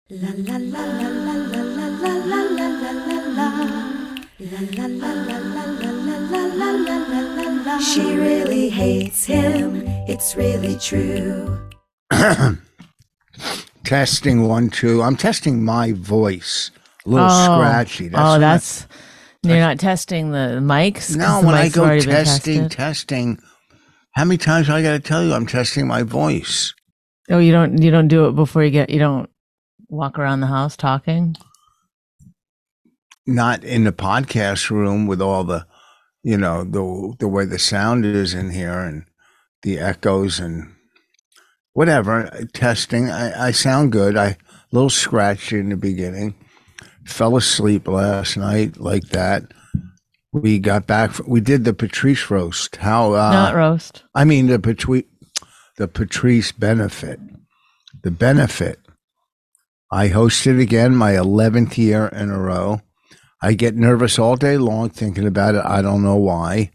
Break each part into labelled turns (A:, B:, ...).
A: La la la la la la la la la la la la la. La la la la la la la la la la la la. She really hates him, it's really true.
B: Testing 1, 2. I'm testing my voice. A little scratchy.
C: That's you're not testing the mics?
B: No,
C: the
B: when I
C: mics have
B: go
C: already been
B: testing,
C: tested?
B: how many times I got to tell you I'm testing my voice?
C: Oh, you don't do it before you don't walk around the house talking?
B: Not in the podcast room with all the, the way the sound is in here and the echoes and whatever. Testing. I sound good. A little scratchy in the beginning. Fell asleep last night like that. We got back. We did the Patrice roast. How?
C: Not roast.
B: I mean the Patrice benefit. The benefit. I hosted again my 11th year in a row. I get nervous all day long thinking about it. I don't know why.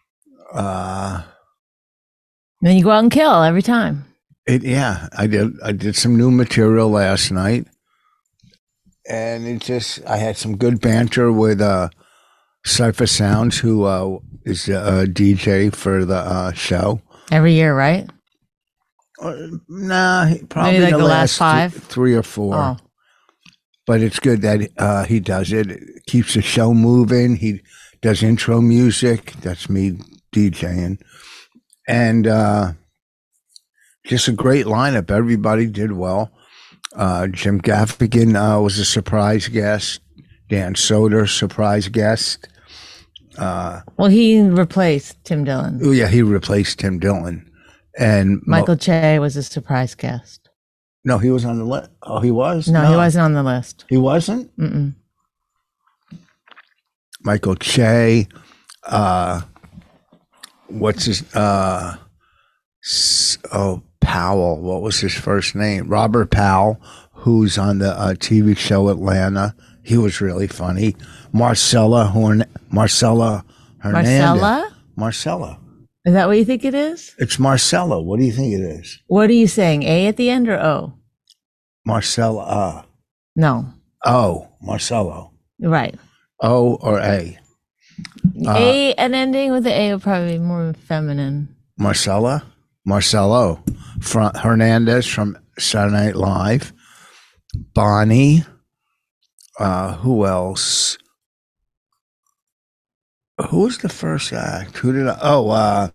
C: Then you go out and kill every time.
B: I did. I did some new material last night, and I had some good banter with Cypher Sounds, who is a DJ for the show.
C: Every year, right?
B: Nah, probably
C: maybe like the last 5,
B: 3 or 4.
C: Oh.
B: But it's good that he does it. It keeps the show moving. He does intro music. That's me DJing, and just a great lineup. Everybody did well. Jim Gaffigan was a surprise guest. Dan Soder, surprise guest.
C: Well, he replaced Tim Dillon.
B: Oh yeah, he replaced Tim Dillon. And
C: Michael Che was a surprise guest.
B: No, he was on the list. Oh, he was?
C: No, he wasn't on the list.
B: He wasn't?
C: Mm-mm.
B: Michael Che. What's his... Powell. What was his first name? Robert Powell, who's on the TV show Atlanta. He was really funny. Marcella Hernandez.
C: Marcella?
B: Marcella.
C: Is that what you think it is?
B: It's Marcella. What do you think it is?
C: What are you saying? A at the end or O?
B: Marcella.
C: No.
B: O. Marcello.
C: Right.
B: O or A?
C: A, an ending with the A would probably be more feminine.
B: Marcelo from Hernandez from Saturday Night Live. Bonnie. Who else? Who was the first act? Who did I?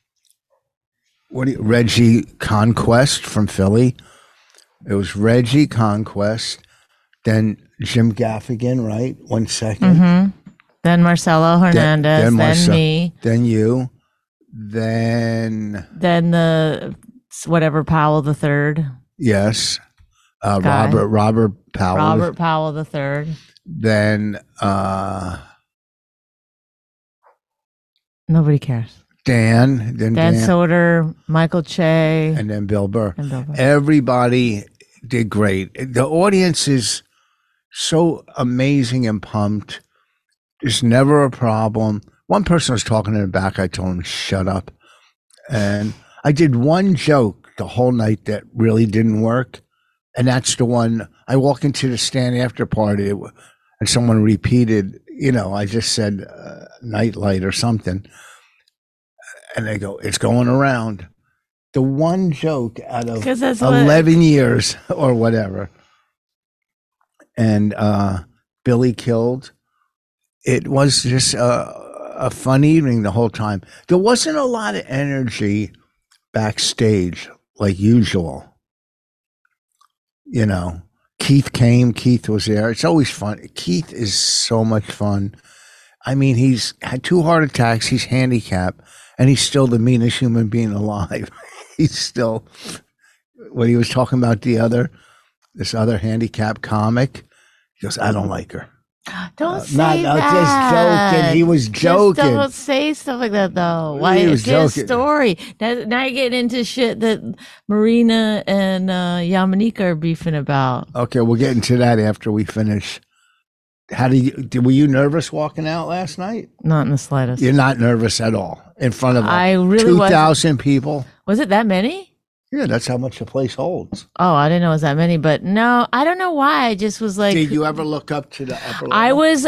B: Reggie Conquest from Philly. It was Reggie Conquest, then Jim Gaffigan, right? 1 second.
C: Mm-hmm. Then Marcelo Hernandez, then me.
B: Then you. Then
C: the whatever Powell the third.
B: Yes. Robert Powell.
C: Robert Powell the third.
B: Then
C: nobody cares.
B: Dan
C: Soder, Michael Che,
B: and then Bill Burr. Everybody did great. The audience is so amazing and pumped. There's never a problem. One person was talking in the back. I told him, shut up. And I did one joke the whole night that really didn't work. And that's the one. I walk into the stand after party and someone repeated, I just said nightlight or something. And they go, it's going around. The one joke out of 11 years or whatever. And Billy killed. It was just a fun evening the whole time. There wasn't a lot of energy backstage like usual. Keith came. Keith was there. It's always fun. Keith is so much fun. I mean, he's had 2 heart attacks. He's handicapped. And he's still the meanest human being alive. He's still, when he was talking about this other handicapped comic, he goes, I don't like her.
C: Don't say that.
B: Just joking. He was joking.
C: Just don't say stuff like that, though. Why? It's his story. Now you're getting into shit that Marina and Yamanika are beefing about.
B: Okay, we'll get into that after we finish. Were you nervous walking out last night?
C: Not in the slightest.
B: You're not nervous at all in front of
C: I really
B: 2,000 people.
C: Was it that many?
B: Yeah, that's how much the place holds.
C: Oh, I didn't know it was that many, but no, I don't know why. I just was like,
B: did you ever look up to the upper level?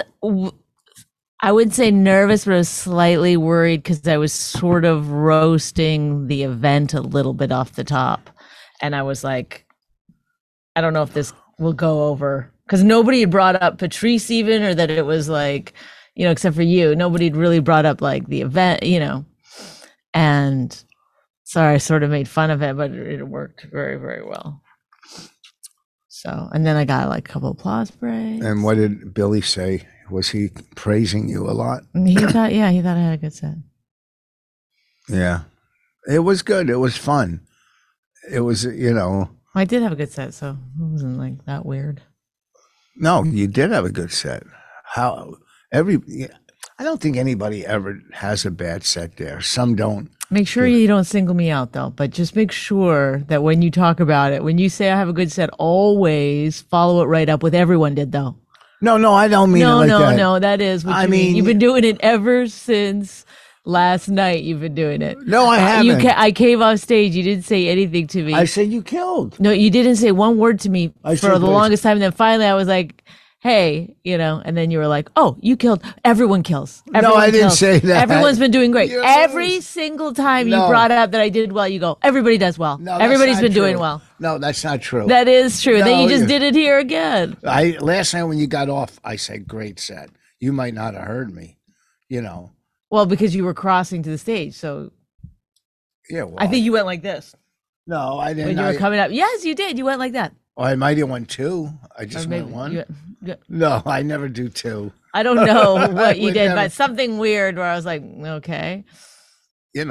C: I would say nervous, but I was slightly worried because I was sort of roasting the event a little bit off the top. And I was like, I don't know if this will go over, because nobody had brought up Patrice even, or that it was like, except for you, nobody had really brought up like the event, and sorry, I sort of made fun of it, but it worked very, very well. So, and then I got like a couple of applause breaks.
B: And what did Billy say? Was he praising you a lot?
C: He thought I had a good set.
B: Yeah, it was good. It was fun. It was,
C: I did have a good set, so it wasn't like that weird.
B: No, you did have a good set. I don't think anybody ever has a bad set there. Some don't.
C: Make sure you don't single me out, though, but just make sure that when you talk about it, when you say I have a good set, always follow it right up with everyone did, though.
B: No, I don't mean it like that.
C: No, that is what you mean. You've been doing it ever since last night. You've been doing it.
B: No, I haven't.
C: I came off stage. You didn't say anything to me.
B: I said you killed.
C: No, you didn't say one word to me for the longest time. And then finally I was like, hey, and then you were like, oh, you killed. Everyone kills.
B: No, I didn't say that.
C: Everyone's been doing great. Every single time you brought up that I did well, you go, everybody does well. No, everybody's been doing well.
B: No, that's not true.
C: That is true. No, then you just did it here again.
B: Last night when you got off, I said, great set. You might not have heard me,
C: Well, because you were crossing to the stage, so.
B: Yeah, well,
C: I think you went like this.
B: No, I didn't.
C: When you were coming up. Yes, you did. You went like that.
B: Oh, I might have went 2. I just went 1. No, I never do 2.
C: I don't know what you did, but something weird where I was like, okay.
B: It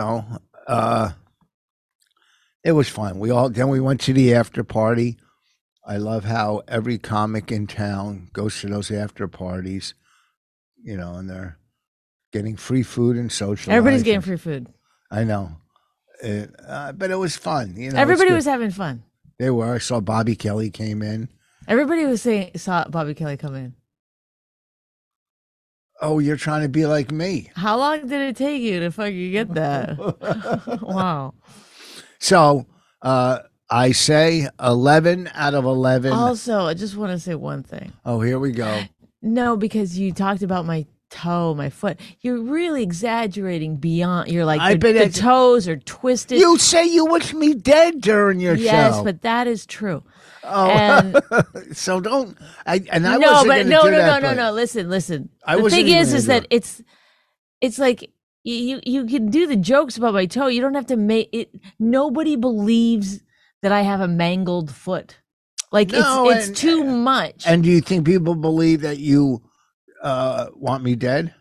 B: was fun. Then we went to the after party. I love how every comic in town goes to those after parties, and they're getting free food and socializing.
C: Everybody's getting free food.
B: I know. But it was fun.
C: Everybody was having fun.
B: They were. I saw Bobby Kelly came in.
C: Everybody saw Bobby Kelly come in.
B: Oh, you're trying to be like me.
C: How long did it take you to fucking get that? Wow.
B: So I say 11 out of 11.
C: Also, I just want to say one thing.
B: Oh, here we go.
C: No, because you talked about my toe, my foot. You're really exaggerating beyond. You're like, the toes are twisted.
B: You say you wish me dead during your show.
C: Yes, but that is true.
B: Oh, and so don't. I wasn't going to do that.
C: No. Listen. The thing is that it's like you can do the jokes about my toe. You don't have to make it. Nobody believes that I have a mangled foot. Like it's too much.
B: And do you think people believe that you want me dead?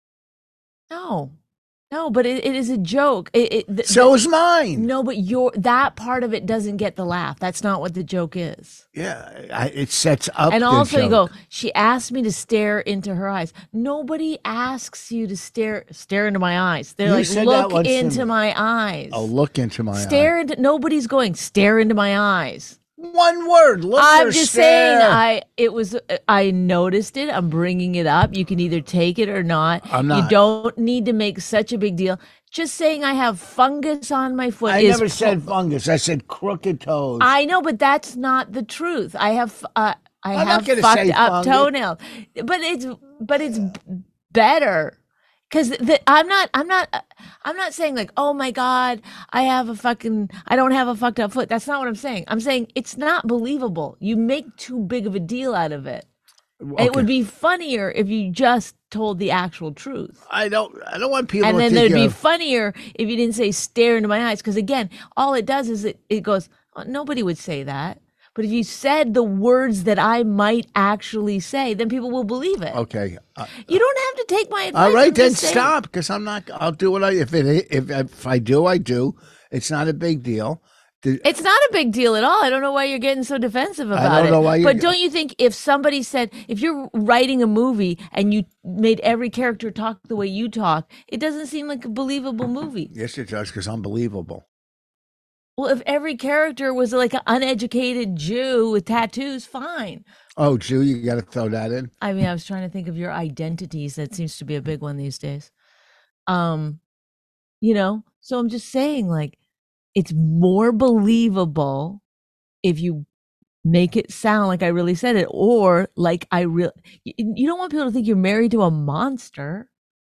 C: No, but it is a joke.
B: So is mine.
C: No, but that part of it doesn't get the laugh. That's not what the joke is.
B: Yeah, it sets up.
C: And
B: the
C: also,
B: joke.
C: you go. She asked me to stare into her eyes. Nobody asks you to stare into my eyes. They're like, look into my eyes.
B: Oh, look into my eyes.
C: Stare into. Nobody's going. Stare into my eyes.
B: One word. Look.
C: I'm just saying. I noticed it. I'm bringing it up. You can either take it or not.
B: I'm not.
C: You don't need to make such a big deal. Just saying I have fungus on my foot.
B: I never said fungus. I said crooked toes.
C: I know, but that's not the truth. I have fucked up toenails. But it's better. Because I'm not saying like, oh my God, I don't have a fucked up foot. That's not what I'm saying. I'm saying it's not believable. You make too big of a deal out of it. Okay. It would be funnier if you just told the actual truth.
B: I don't want people.
C: And then it'd be funnier if you didn't say stare into my eyes. Because again, all it does is it goes, oh, nobody would say that. But if you said the words that I might actually say, then people will believe it.
B: Okay.
C: You don't have to take my advice.
B: All right, then stop, because I'm not. I'll do what if I do, I do. It's not a big deal.
C: It's not a big deal at all. I don't know why you're getting so defensive about it. I don't know why. But don't you think if somebody said, if you're writing a movie and you made every character talk the way you talk, it doesn't seem like a believable movie?
B: Yes, it does, because I'm believable.
C: Well, if every character was like an uneducated Jew with tattoos, fine.
B: Oh, Jew, you got to throw that in?
C: I mean, I was trying to think of your identities. That seems to be a big one these days. So I'm just saying, like, it's more believable if you make it sound like I really said it, or like you don't want people to think you're married to a monster.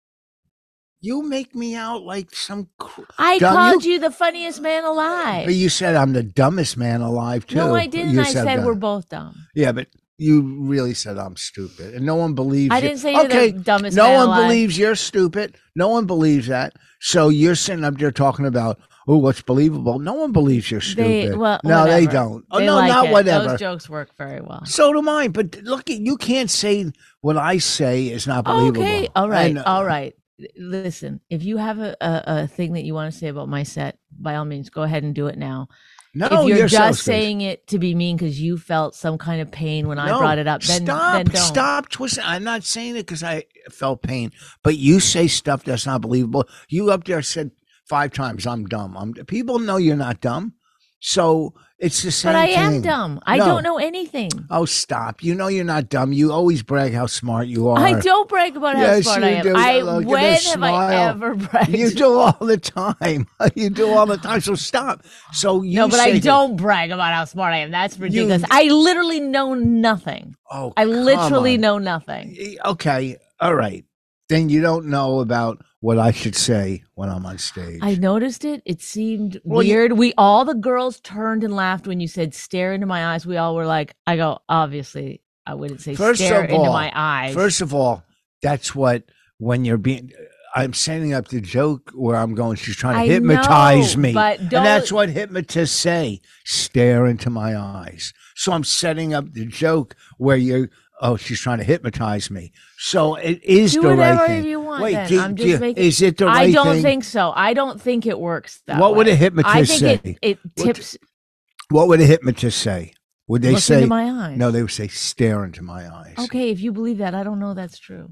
B: You make me out like some.
C: I called you the funniest man alive.
B: But you said I'm the dumbest man alive too.
C: No, I didn't. I said we're both dumb.
B: Yeah, but you really said I'm stupid, and no one believes.
C: I didn't say you're the dumbest man alive.
B: No one believes you're stupid. No one believes that. So you're sitting up there talking about, oh, what's believable? No one believes you're stupid.
C: No,
B: they don't.
C: They
B: no,
C: like
B: not
C: it.
B: whatever.
C: Those jokes work very well.
B: So do mine. But look, you can't say what I say is not believable.
C: Okay, all right, all right. Listen, if you have a thing that you want to say about my set, by all means, go ahead and do it now.
B: No,
C: if you're just saying it to be mean because you felt some kind of pain when I brought it up, then don't.
B: Stop twisting. I'm not saying it because I felt pain, but you say stuff that's not believable. You up there said 5 times, I'm dumb. People know you're not dumb. So it's the same thing.
C: But I am dumb. I don't know anything.
B: Oh, stop. You know you're not dumb. You always brag how smart you are.
C: I don't brag about how smart I am. When have I ever bragged?
B: You do all the time. You do all the time. So stop. So you
C: I don't brag about how smart I am. That's ridiculous. I literally know nothing.
B: Oh,
C: I literally know nothing.
B: Okay. All right. Then you don't know about what I should say when I'm on stage.
C: I noticed it. It seemed weird. All the girls turned and laughed when you said stare into my eyes. We all were like, I go, obviously, I wouldn't say stare into my eyes.
B: First of all, that's what, when you're being, I'm setting up the joke where I'm going, she's trying to hypnotize me.
C: But
B: and that's what hypnotists say, stare into my eyes. So I'm setting up the joke where she's trying to hypnotize me. So it is the right thing.
C: Do whatever you want.
B: Wait,
C: I'm just making.
B: Is it the right thing?
C: I don't think so. I don't think it works that way.
B: What would a hypnotist say?
C: I think it tips.
B: What would a hypnotist say? Would they say?
C: Look into my eyes.
B: No, they would say stare into my eyes.
C: Okay, if you believe that, I don't know that's true.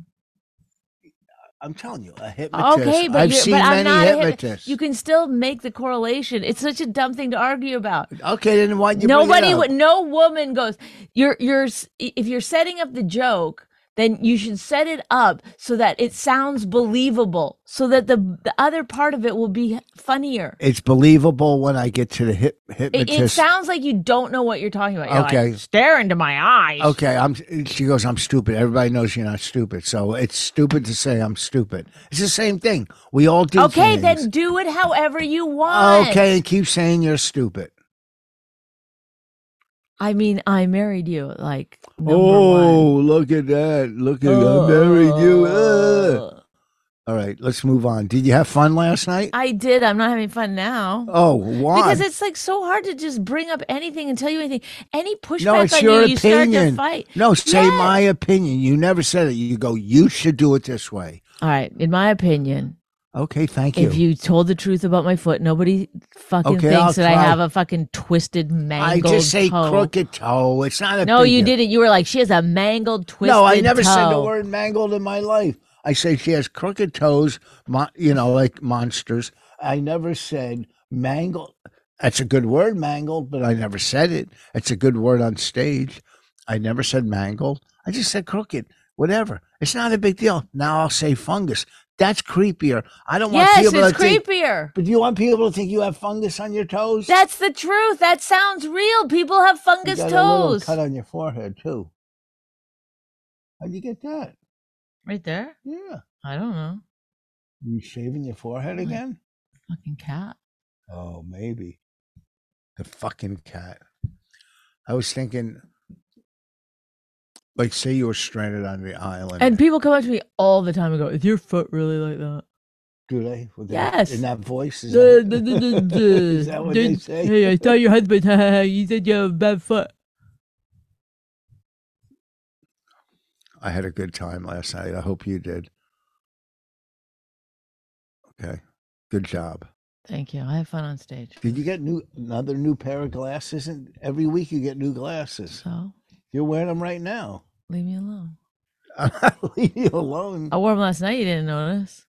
B: I'm telling you, a hypnotist.
C: Okay, but
B: I've seen many hypnotists.
C: You can still make the correlation. It's such a dumb thing to argue about.
B: Okay, then why you
C: no woman goes. If you're setting up the joke, then you should set it up so that it sounds believable, so that the other part of it will be funnier.
B: It's believable when I get to the hypnotist.
C: It sounds like you don't know what you're talking about. You're
B: okay,
C: like, stare into my eyes.
B: Okay, she goes, I'm stupid. Everybody knows you're not stupid, so it's stupid to say I'm stupid. It's the same thing. We all do.
C: Okay,
B: things.
C: Then do it however you want.
B: Okay, and keep saying you're stupid.
C: I mean, I married you, like, number
B: one. Look at that. Look at I married you. All right, let's move on. Did you have fun last night?
C: I did. I'm not having fun now.
B: Oh, why?
C: Because it's like so hard to just bring up anything and tell you anything. Any pushback on you, you start to fight.
B: No, say my opinion. You never said it. You go, you should do it this way.
C: All right, in my opinion.
B: Okay, thank you.
C: If you told the truth about my foot, nobody fucking thinks that I have a fucking twisted, mangled toe.
B: I just say crooked toe. It's not a
C: No, you didn't. You were like, she has a mangled, twisted toe.
B: No, I never said the word mangled in my life. I say she has crooked toes, like monsters. I never said mangled. That's a good word, mangled, but I never said it. It's a good word on stage. I never said mangled. I just said crooked. Whatever. It's not a big deal. Now I'll say fungus. That's creepier. I don't want people to think.
C: Yes, it's creepier.
B: But do you want people to think you have fungus on your toes?
C: That's the truth. That sounds real. People have fungus toes.
B: You got a little cut on your forehead too. How'd you get that?
C: Right there?
B: Yeah.
C: I don't know.
B: You shaving your forehead again?
C: Fucking cat.
B: Oh, maybe. The fucking cat. I was thinking, like, say you were stranded on the island.
C: And people come up to me all the time and go, is your foot really like that?
B: Do they?
C: Yes.
B: In that voice? Is that what they say?
C: Hey, I saw your husband. You said you have a bad foot.
B: I had a good time last night. I hope you did. Okay. Good job.
C: Thank you. I have fun on stage.
B: Did you get another new pair of glasses? And every week you get new glasses.
C: So?
B: You're wearing them right now.
C: Leave me alone.
B: I'm not leaving you alone.
C: I wore them last night. You didn't notice.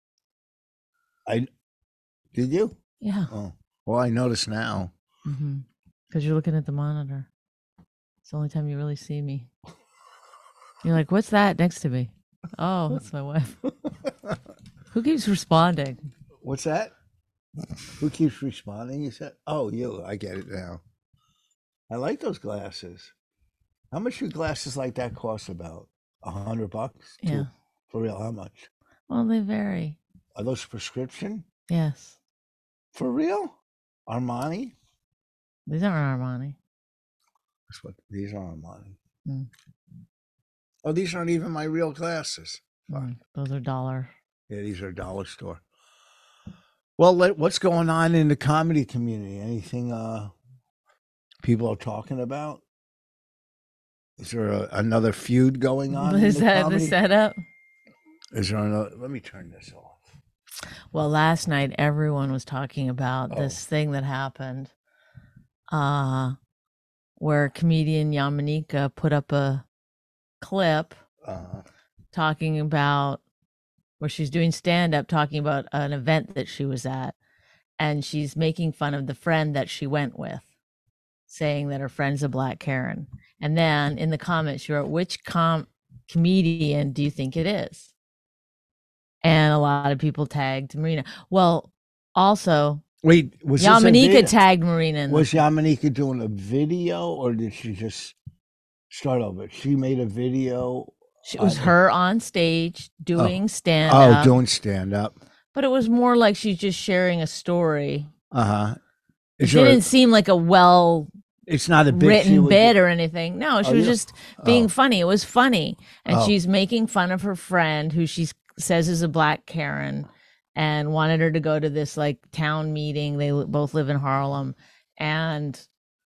B: Did you?
C: Yeah.
B: Oh, well, I notice now.
C: Because you're looking at the monitor. It's the only time you really see me. You're like, what's that next to me? Oh, it's my wife. Who keeps responding?
B: What's that? Who keeps responding? You said, "Oh, you." I get it now. I like those glasses. How much do glasses like that cost? About $100?
C: Yeah.
B: For real? How much?
C: Well, they vary.
B: Are those prescription?
C: Yes.
B: For real? Armani?
C: These aren't Armani.
B: That's what these are, Armani.
C: Mm.
B: Oh, these aren't even my real glasses.
C: Those are $1.
B: Yeah, these are dollar store. Well, what's going on in the comedy community? Anything people are talking about? Is there another feud going on?
C: Is that the setup?
B: Is there another? Let me turn this off.
C: Well, last night everyone was talking about this thing that happened, where comedian Yamanika put up a clip talking about where she's doing stand-up, talking about an event that she was at, and she's making fun of the friend that she went with, saying that her friend's a black Karen. And then in the comments she wrote, which comedian do you think it is? And a lot of people tagged Marina. Well, also,
B: wait, was
C: Yamanika tagged Marina?
B: Was Yamanika doing a video, or did she just start over? She made a video.
C: It was her on stage doing stand-up.
B: Oh, doing stand-up.
C: But it was more like she's just sharing a story.
B: It
C: didn't seem like a
B: it's not a
C: written bit or anything. No, she was just being funny. It was funny. And she's making fun of her friend who she says is a black Karen, and wanted her to go to this like town meeting. They both live in Harlem, and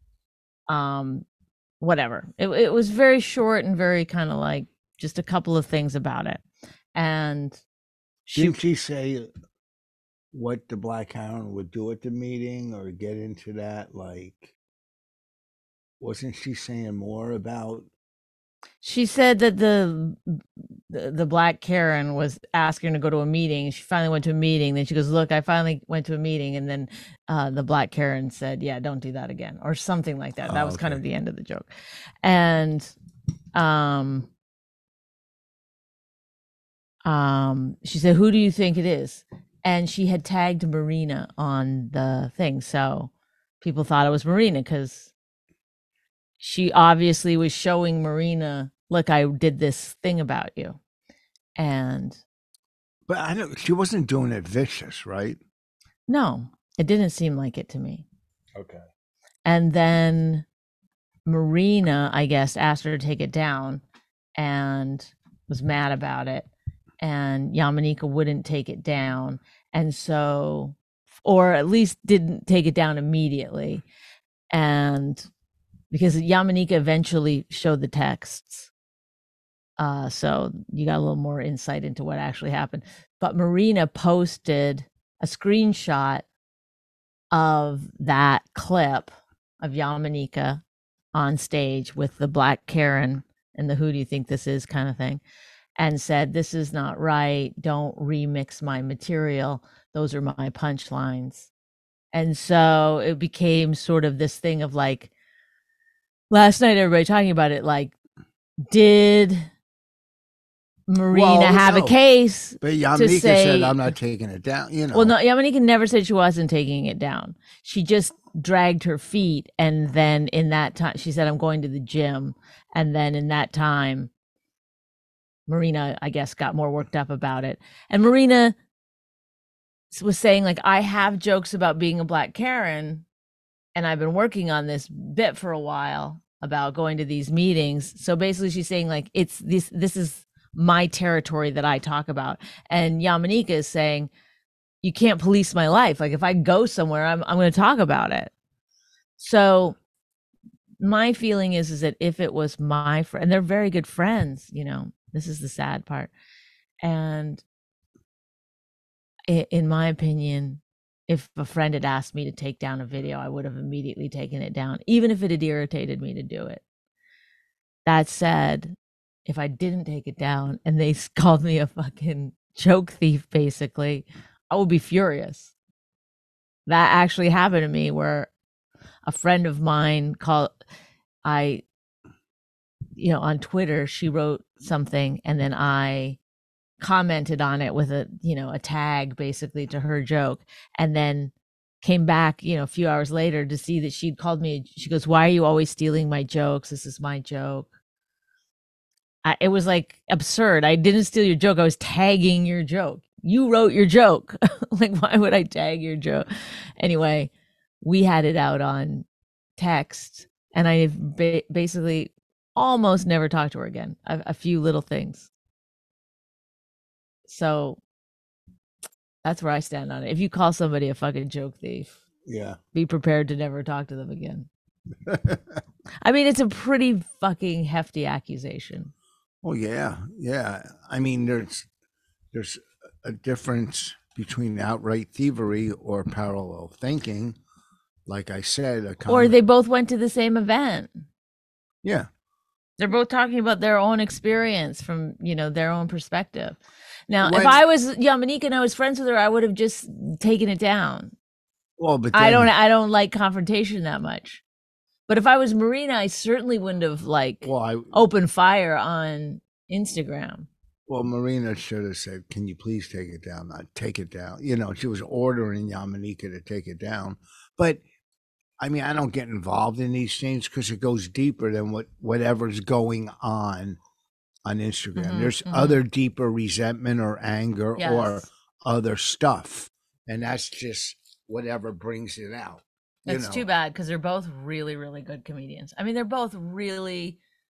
C: whatever. It was very short and very kind of like just a couple of things about it. And
B: didn't she say what the black Karen would do at the meeting, or get into that? Like, wasn't she saying more about?
C: She said that the black Karen was asking her to go to a meeting. She finally went to a meeting. Then she goes, "Look, I finally went to a meeting." And then the black Karen said, "Yeah, don't do that again," or something like that. That was kind of the end of the joke. And she said, "Who do you think it is?" And she had tagged Marina on the thing, so people thought it was Marina because she obviously was showing Marina, "Look, I did this thing about you."
B: But I don't. She wasn't doing it vicious, right?
C: No, it didn't seem like it to me.
B: Okay.
C: And then Marina, I guess, asked her to take it down and was mad about it. And Yamanika wouldn't take it down. And so, or at least didn't take it down immediately. And because Yamanika eventually showed the texts. So you got a little more insight into what actually happened. But Marina posted a screenshot of that clip of Yamanika on stage with the black Karen and the "who do you think this is" kind of thing, and said, "This is not right. Don't remix my material. Those are my punchlines." And so it became sort of this thing of like, last night everybody talking about it, like, did Marina have a case?
B: But Yamanika said, "I'm not taking it down." You know.
C: Well, no, Yamanika never said she wasn't taking it down. She just dragged her feet, and then in that time, she said, "I'm going to the gym." And then in that time, Marina, I guess, got more worked up about it. And Marina was saying, like, "I have jokes about being a black Karen, and I've been working on this bit for a while about going to these meetings." So basically she's saying, like, it's this is my territory that I talk about. And Yamanika is saying, "You can't police my life. Like, if I go somewhere, I'm going to talk about it." So my feeling is that if it was my friend, and they're very good friends, you know, this is the sad part. And in my opinion, if a friend had asked me to take down a video, I would have immediately taken it down, even if it had irritated me to do it. That said, if I didn't take it down and they called me a fucking joke thief, basically, I would be furious. That actually happened to me, where a friend of mine on Twitter, she wrote something and then I commented on it with a tag basically to her joke. And then came back, a few hours later to see that she'd called me. She goes, "Why are you always stealing my jokes? This is my joke." It was like absurd. I didn't steal your joke. I was tagging your joke. You wrote your joke. Like, why would I tag your joke? Anyway, we had it out on text, and I basically almost never talked to her again. A few little things. So that's where I stand on it. If you call somebody a fucking joke thief,
B: Yeah.
C: be prepared to never talk to them again. I mean, it's a pretty fucking hefty accusation.
B: Oh yeah, yeah. I mean, there's a difference between outright thievery or parallel thinking. Like I said,
C: or they both went to the same event.
B: Yeah,
C: they're both talking about their own experience from their own perspective. Now, if I was Yamaneika and I was friends with her, I would have just taken it down.
B: Well, but then,
C: I don't like confrontation that much. But if I was Marina, I certainly wouldn't have opened fire on Instagram.
B: Well, Marina should have said, "Can you please take it down?" Not take it down. She was ordering Yamaneika to take it down. But I mean, I don't get involved in these things because it goes deeper than whatever's going on Instagram.
C: Mm-hmm,
B: There's other deeper resentment or anger or
C: Yes.
B: other stuff, and that's just whatever brings it out.
C: That's too bad because they're both really, really good comedians. I mean, they're both really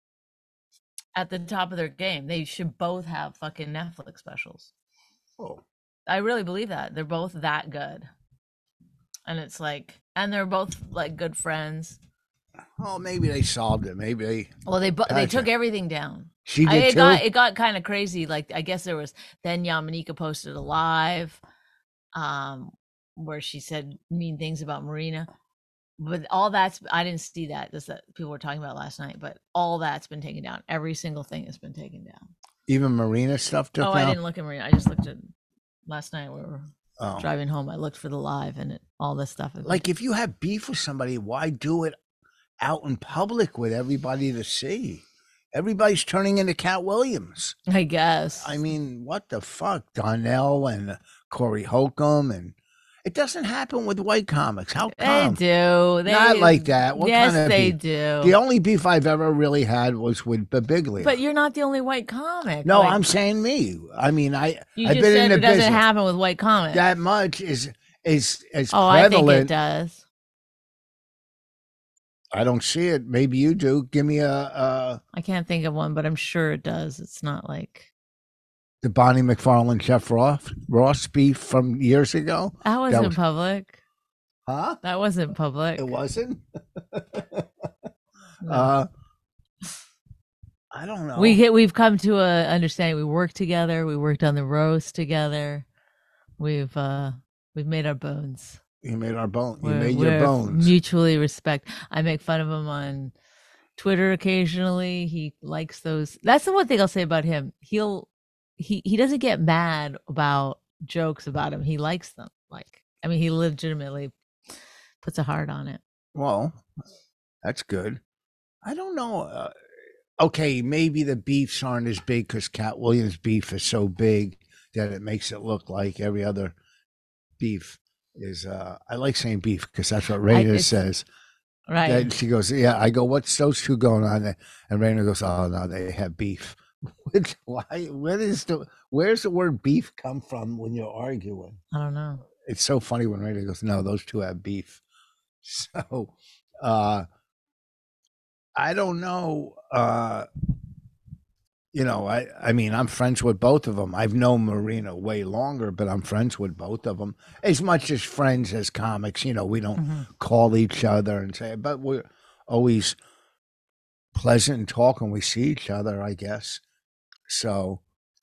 C: at the top of their game. They should both have fucking Netflix specials.
B: Oh,
C: I really believe that. They're both that good. And it's like, and they're both like good friends.
B: well, maybe they solved it. Maybe
C: they took everything down.
B: She did too.
C: It got kind of crazy. Like, I guess there was, then Yamaneika posted a live where she said mean things about Marina. But all that's, I didn't see that. That's that people were talking about last night. But all that's been taken down. Every single thing has been taken down.
B: Even Marina stuff took down?
C: I didn't look at Marina. I just looked at last night. We were driving home. I looked for the live and all this stuff.
B: Like, if you have beef with somebody, why do it out in public with everybody to see? Everybody's turning into Cat Williams,
C: I guess.
B: I mean, what the fuck? Donnell and Corey Holcomb, and it doesn't happen with white comics. How come?
C: They do.
B: Not like that. What
C: yes,
B: kind of
C: they
B: beef?
C: do.
B: The only beef I've ever really had was with Babiglia.
C: But you're not the only white comic.
B: No, I'm saying me. I mean, I've
C: just
B: been
C: said
B: in the
C: it doesn't
B: business.
C: happen with white comics.
B: That much is prevalent.
C: I think it does.
B: I don't see it. Maybe you do. Give me I
C: can't think of one, but I'm sure it does. It's not like
B: the Bonnie McFarlane Jeff Ross beef from years ago.
C: That wasn't public.
B: Huh?
C: That wasn't public.
B: It wasn't.
C: No.
B: I don't know.
C: We've come to a understanding. We work together. We worked on the roast together. We've made our bones.
B: You made our bone. You made your bones.
C: Mutually respect. I make fun of him on Twitter occasionally. He likes those. That's the one thing I'll say about him. He doesn't get mad about jokes about him. He likes them. He legitimately puts a heart on it.
B: Well, that's good. I don't know. Okay, maybe the beefs aren't as big because Cat Williams' beef is so big that it makes it look like every other beef is. I like saying beef because that's what Raina says.
C: Right.
B: Then she goes, yeah. I go, what's those two going on there? And Raina goes, oh no, they have beef. Why? Where's the word beef come from when you're arguing?
C: I don't know.
B: It's so funny when Raina goes, no, those two have beef. So, I don't know. I mean, I'm friends with both of them. I've known Marina way longer, but I'm friends with both of them. As much as friends as comics, we don't call each other and say, but we're always pleasant and talk when we see each other, I guess. So,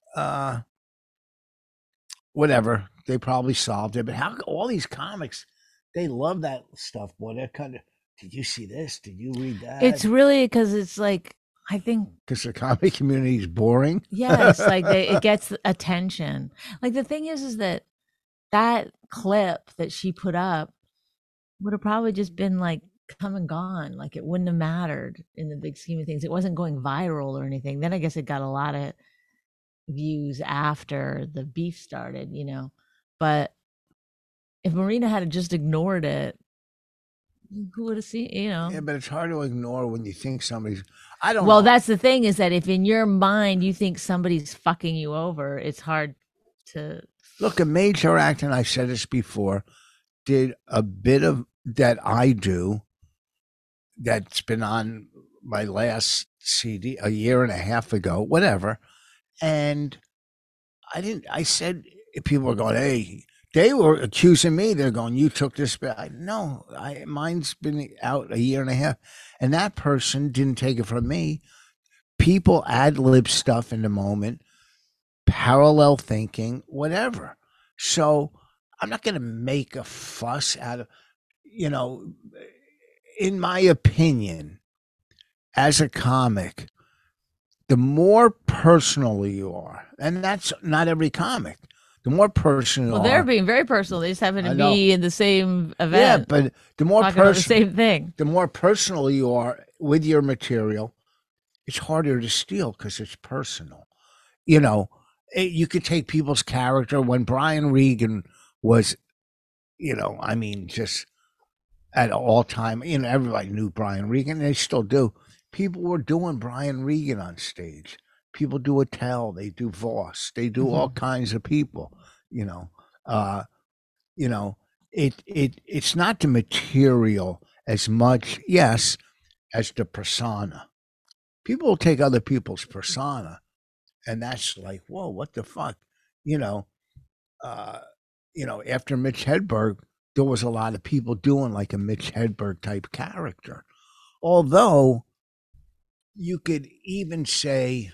B: whatever. They probably solved it. But how all these comics, they love that stuff, boy. They're kind of, did you see this? Did you read that?
C: It's really because it's like, I think
B: because the comedy community is boring.
C: Yes, it gets attention. Like, the thing is that clip that she put up would have probably just been like come and gone. Like, it wouldn't have mattered in the big scheme of things. It wasn't going viral or anything. Then I guess it got a lot of views after the beef started, But if Marina had just ignored it, who would have seen,
B: Yeah, but it's hard to ignore when you think somebody's. I don't
C: Well,
B: know.
C: that's the thing, is that if in your mind you think somebody's fucking you over, it's hard to.
B: Look, a major act, and I said this before, did a bit of that I do that's been on my last CD a year and a half ago, whatever. And I said, people were going, hey, they were accusing me. They're going, you took this back. No, mine's been out a year and a half. And that person didn't take it from me. People ad-lib stuff in the moment, parallel thinking, whatever. So I'm not going to make a fuss out of, in my opinion, as a comic, the more personal you are, and that's not every comic, the more personal.
C: Well, they're being very personal. They just happen to
B: I know.
C: be in the same
B: Yeah,
C: event.
B: but the more
C: talking about the
B: personal,
C: same thing.
B: the more personal you are with your material, it's harder to steal because it's personal. You could take people's character. When Brian Regan was, just at all time, everybody knew Brian Regan, and they still do. People were doing Brian Regan on stage. People do Attell, they do Voss, they do all kinds of people. It's not the material as much, yes, as the persona. People will take other people's persona, and that's like, whoa, what the fuck, after Mitch Hedberg, there was a lot of people doing like a Mitch Hedberg type character. Although you could even say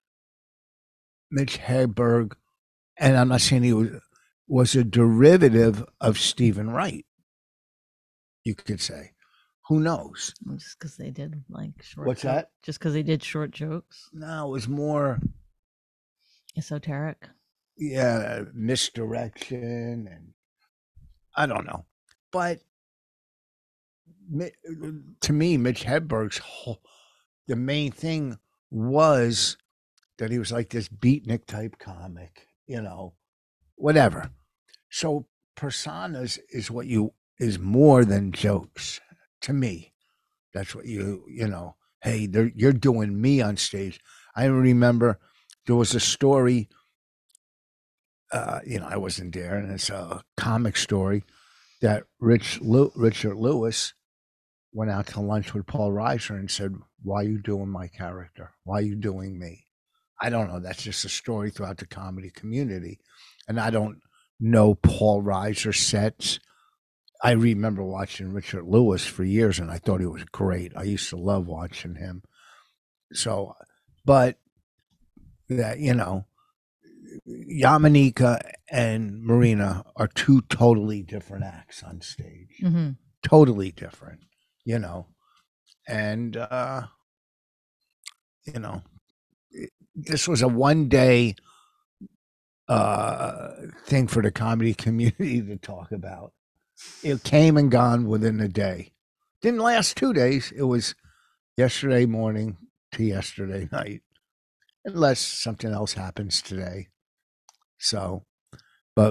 B: Mitch Hedberg, and I'm not saying he was a derivative of Stephen Wright. You could say. Who knows?
C: Just because they did like short.
B: What's that?
C: Just because they did short jokes.
B: No, it was more
C: esoteric.
B: Yeah, misdirection, and I don't know. But to me, Mitch Hedberg's the main thing was that he was like this beatnik type comic, whatever. So personas is more than jokes to me. That's what hey, you're doing me on stage. I remember there was a story, I wasn't there, and it's a comic story that Richard Lewis went out to lunch with Paul Reiser and said, why are you doing my character? Why are you doing me? I don't know. That's just a story throughout the comedy community. And I don't know Paul Reiser sets. I remember watching Richard Lewis for years, and I thought he was great. I used to love watching him. So, but that, Yamaneika and Marina are two totally different acts on stage.
C: Mm-hmm.
B: Totally different, and, this was a one-day thing for the comedy community to talk about. It came and gone within a day. Didn't last 2 days. It was yesterday morning to yesterday night, unless something else happens today. So, but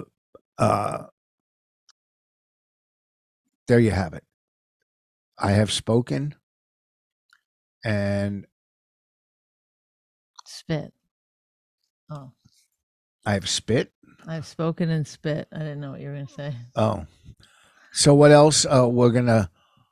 B: there you have it. I have spoken, and
C: spit. Oh,
B: I have spit.
C: I've spoken and spit. I didn't know what you were going to say.
B: Oh, so what else? We're gonna,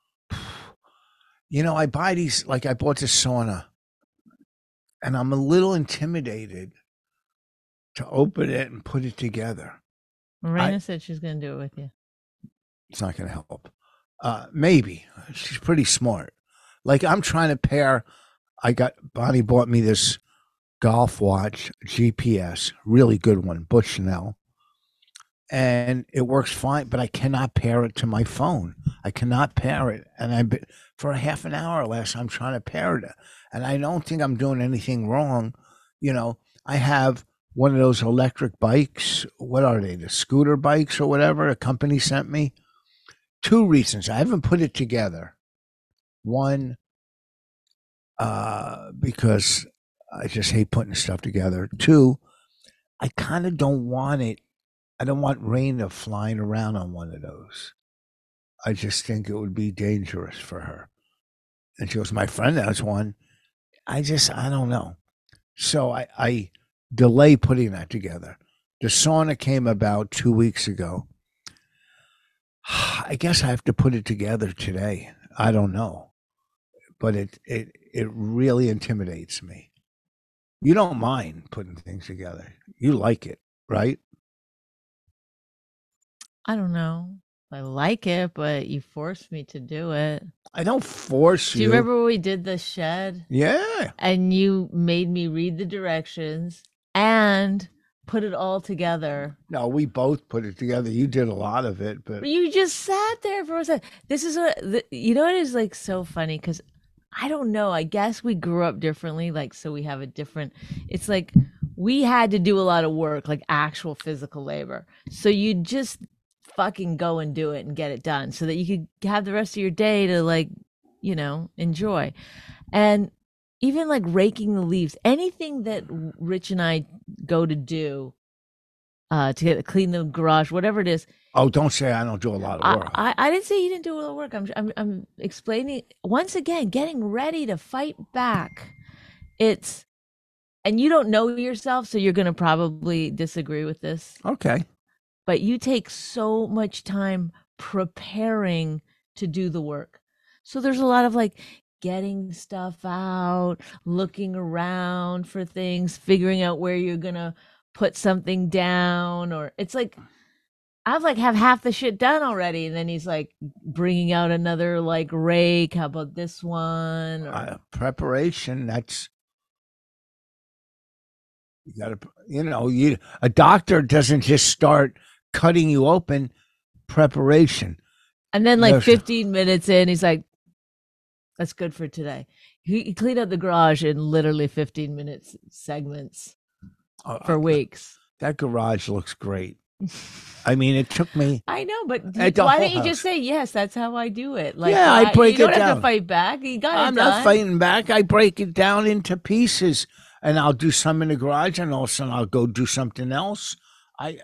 B: I buy these. Like I bought this sauna, and I'm a little intimidated to open it and put it together.
C: Marina said she's going to do it with you.
B: It's not going to help. Maybe. She's pretty smart. Like I'm trying to pair. Bonnie bought me this golf watch, GPS, really good one, Bushnell. And it works fine, but I cannot pair it to my phone. I cannot pair it. And for a half an hour or less, I'm trying to pair it. And I don't think I'm doing anything wrong. I have one of those electric bikes. What are they? The scooter bikes or whatever a company sent me. 2 reasons. I haven't put it together. One, because I just hate putting stuff together. 2, I kind of don't want it I don't want Raina flying around on one of those. I just think it would be dangerous for her. And she goes, my friend has one. I don't know. So I delay putting that together. The sauna came about 2 weeks ago. I guess I have to put it together today. I don't know. But it really intimidates me. You don't mind putting things together. You like it, right?
C: I don't know. I like it, but you forced me to do it.
B: I don't force you.
C: Do you remember when we did the shed?
B: Yeah.
C: And you made me read the directions and put it all together.
B: No, we both put it together. You did a lot of it, but
C: You just sat there for a second. This is what you know. It is like so funny because I don't know. I guess we grew up differently, like so we have a different. It's like we had to do a lot of work, like actual physical labor. So you just fucking go and do it and get it done, so that you could have the rest of your day to like, enjoy. And even like raking the leaves, anything that Rich and I go to do to clean the garage, whatever it is.
B: oh, don't say I don't do a lot of work.
C: I didn't say you didn't do a lot of work. I'm explaining once again, getting ready to fight back. And you don't know yourself, so you're going to probably disagree with this.
B: Okay.
C: But you take so much time preparing to do the work. So there's a lot of like getting stuff out, looking around for things, figuring out where you're going to put something down, or it's like I've like have half the shit done already, and then he's like bringing out another like rake. How about this one? Or,
B: preparation. That's you got to. A doctor doesn't just start cutting you open. Preparation.
C: And then like 15 minutes in, he's like, "That's good for today." He cleaned out the garage in literally 15 minutes segments for weeks.
B: That garage looks great. I mean, it took me.
C: I know, but why don't you just say, yes, that's how I do it? Like,
B: yeah, I break it down.
C: You don't have to fight back. You got it done.
B: I'm not fighting back. I break it down into pieces, and I'll do some in the garage, and all of a sudden I'll go do something else. I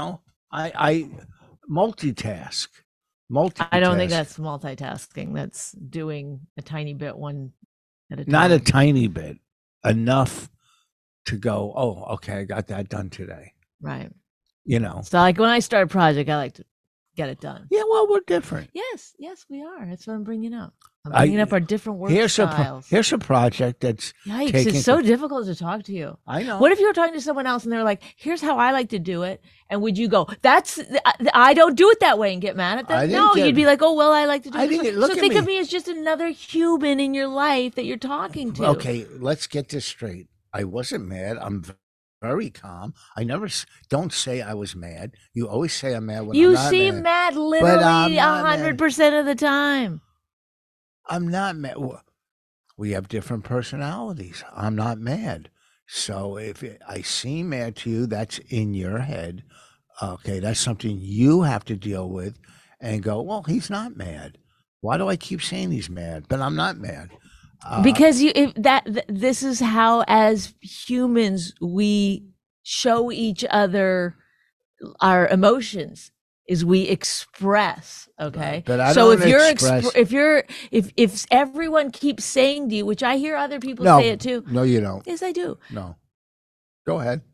B: multitask.
C: I don't think that's multitasking. That's doing a tiny bit one at a time.
B: Not a tiny bit. Enough to go, oh, okay, I got that done today.
C: Right.
B: So
C: like when I start a project, I like to get it done.
B: Yeah, well, we're different.
C: Yes, we are. That's what I'm bringing up. I'm bringing up our different work styles.
B: Here's a project that's
C: yikes. It's so difficult to talk to you.
B: I know.
C: What if you were talking to someone else and they're like, here's how I like to do it. And would you go, I don't do it that way, and get mad at them? No, you'd be like, oh, well, I like to do it. So think of me as just another human in your life that you're talking to.
B: Okay, let's get this straight. I wasn't mad. I'm very calm. I never don't say I was mad. You always say I'm mad when I'm not mad.
C: You seem mad literally 100% of the time.
B: I'm not mad. We have different personalities. I'm not mad. So if I seem mad to you, that's in your head. Okay, that's something you have to deal with and go, well, he's not mad. Why do I keep saying he's mad? But I'm not mad.
C: Because this is how, as humans, we show each other our emotions. Is we express, okay?
B: But I don't
C: if everyone keeps saying to you, which I hear other people say it too.
B: No, you don't.
C: Yes, I do.
B: No, go ahead.